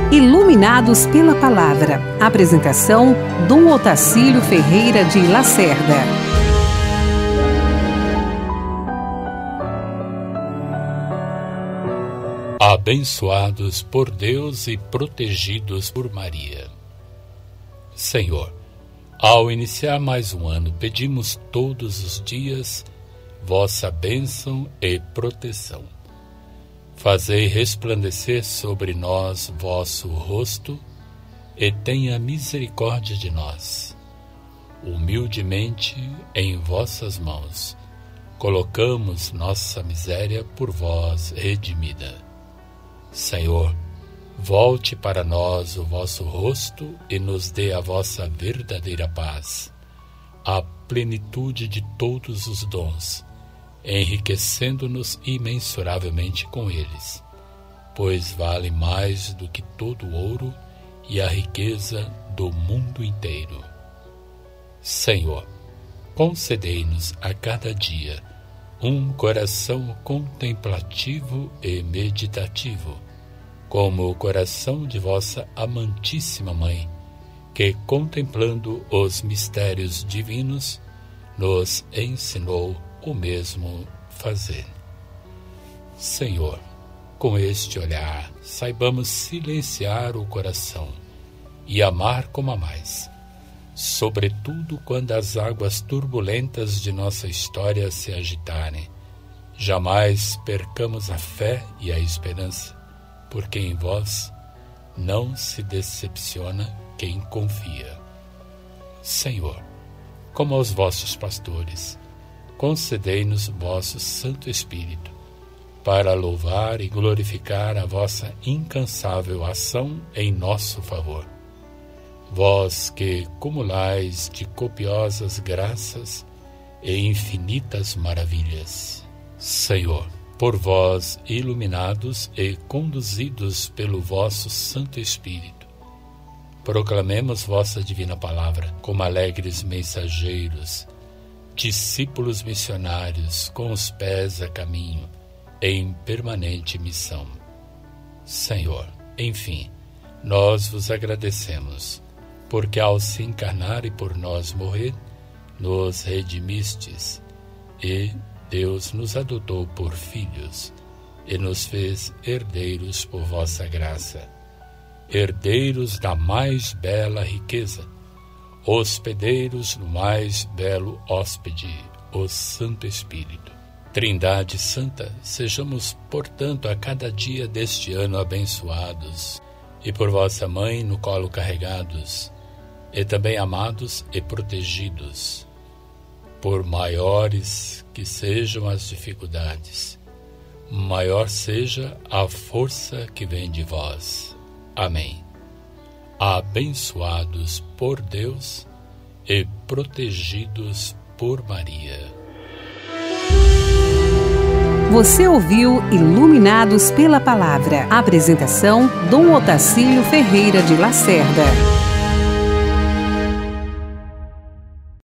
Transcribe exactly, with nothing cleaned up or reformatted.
Iluminados pela Palavra. Apresentação, Dom Otacílio Ferreira de Lacerda. Abençoados por Deus e protegidos por Maria. Senhor, ao iniciar mais um ano, pedimos todos os dias vossa bênção e proteção. Fazei resplandecer sobre nós vosso rosto e tenha misericórdia de nós. Humildemente em vossas mãos, colocamos nossa miséria por vós redimida. Senhor, volte para nós o vosso rosto e nos dê a vossa verdadeira paz, a plenitude de todos os dons, enriquecendo-nos imensuravelmente com eles, pois vale mais do que todo o ouro e a riqueza do mundo inteiro. Senhor, concedei-nos a cada dia um coração contemplativo e meditativo, como o coração de vossa amantíssima Mãe, que, contemplando os mistérios divinos, nos ensinou o mesmo fazer. Senhor, com este olhar, saibamos silenciar o coração e amar como amais, sobretudo quando as águas turbulentas de nossa história se agitarem. Jamais percamos a fé e a esperança, porque em vós não se decepciona quem confia. Senhor, como aos vossos pastores, concedei-nos vosso Santo Espírito, para louvar e glorificar a vossa incansável ação em nosso favor. Vós que cumulais de copiosas graças e infinitas maravilhas. Senhor, por vós iluminados e conduzidos pelo vosso Santo Espírito, proclamemos vossa divina palavra como alegres mensageiros, discípulos missionários com os pés a caminho, em permanente missão. Senhor, enfim, nós vos agradecemos, porque ao se encarnar e por nós morrer, nos redimistes, e Deus nos adotou por filhos, e nos fez herdeiros por vossa graça, herdeiros da mais bela riqueza, hospedeiros no mais belo hóspede, o Santo Espírito. Trindade Santa, sejamos, portanto, a cada dia deste ano abençoados, e por vossa Mãe no colo carregados, e também amados e protegidos. Por maiores que sejam as dificuldades, maior seja a força que vem de vós. Amém. Abençoados por Deus e protegidos por Maria. Você ouviu Iluminados pela Palavra. Apresentação, Dom Otacílio Ferreira de Lacerda.